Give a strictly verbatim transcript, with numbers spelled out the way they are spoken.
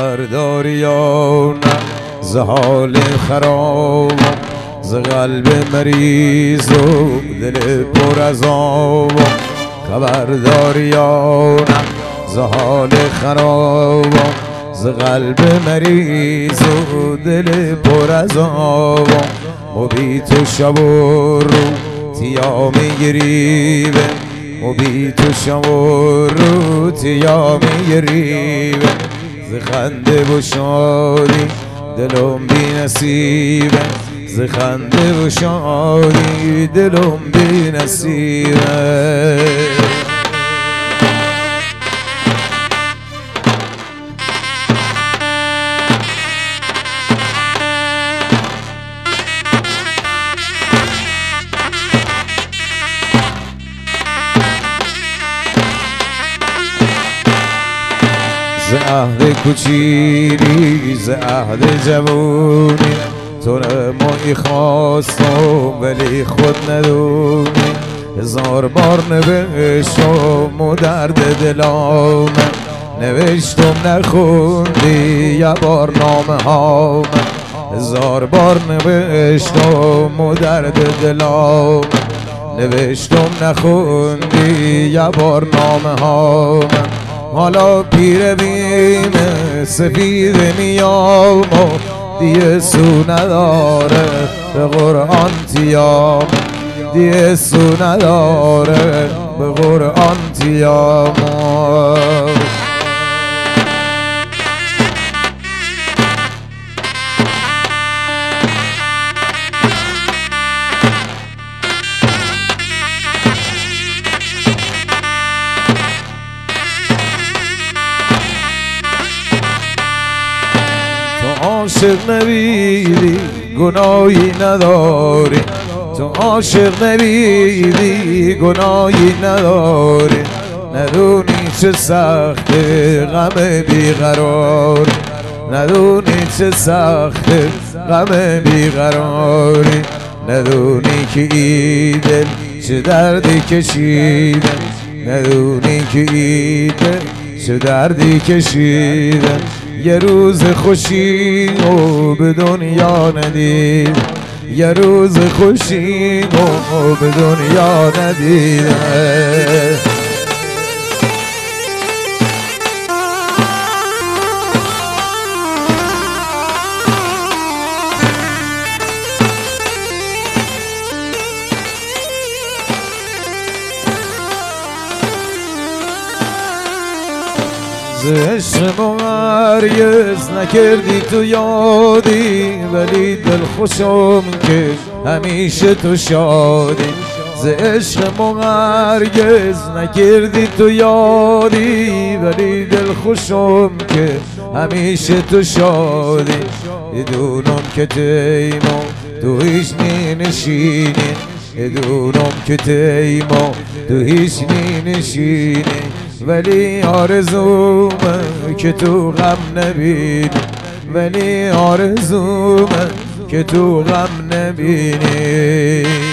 خبرداری یا نه ز حال خراب ز قلب مریض و دل پر از آب خبرداری یا نه ز حال خراب ز قلب مریض و دل پر از آب مبیت و شب و رو تیا میگریبه مبیت و شب و رو تیا میگریبه ز خنده و شادی دلم بی نصیبه ز خنده و شادی دلم بی نصیبه ز عهد کوچیلی ز عهد جوونی تو نمایی خواستم ولی خود ندونی هزار بار نوشتم و درد دلام نوشتم نخوندی یه بار نامه هام هزار بار نوشتم و درد دلام نوشتم نخوندی یه بار نامه هام حالا پیر بیم سفید میام دیگه سو نداره به قرآن تیام دیگه سو نداره به قرآن تیام عاشق نبیدی گناهی نداری تو عاشق نبیدی گناهی نداری ندونی چه سخت غم بیقرار ندونی چه سخت غم بیقراری ندونی که ای دل چه دردی کشیدن ندونی که ای دل چه دردی کشیدن یه روز خوشی و به دنیا ندید یه روز خوشی و به دنیا ندید ز عشق هرگز نکردی تو یادی ولی دل خوشم که همیشه تو شادی ز عشق هرگز نکردی تو یادی ولی دل خوشم که همیشه تو شادی بدونم که تیما تو هیچ نی نشینی بدونم که تیما تو هیچ نی نشینی ولی آرزومه که تو غم نبینی ولی آرزومه که تو غم نبینی